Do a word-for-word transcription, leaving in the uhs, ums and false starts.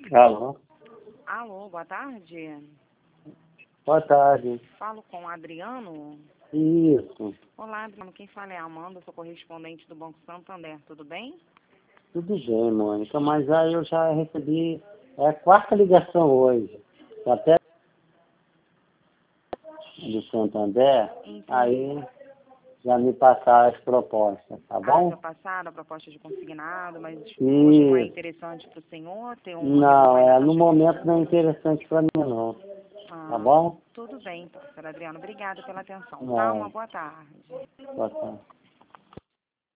Alô? Alô, boa tarde. Boa tarde. Falo com o Adriano. Isso. Olá, Adriano. Quem fala é a Amanda, sou correspondente do Banco Santander. Tudo bem? Tudo bem, Mônica, mas aí eu já recebi é a quarta ligação hoje. Até do Santander, Entendi. aí já me passaram as propostas, tá Ah, bom? já passaram a proposta de consignado, mas hoje não é Isso. interessante para o senhor ter uma Não, é, recomendação no de momento não é futuro? interessante para mim, não. Ah, Tá bom? tudo bem, então, senhor Adriano. Obrigada pela atenção, tá? Uma Não, boa tarde. boa tarde.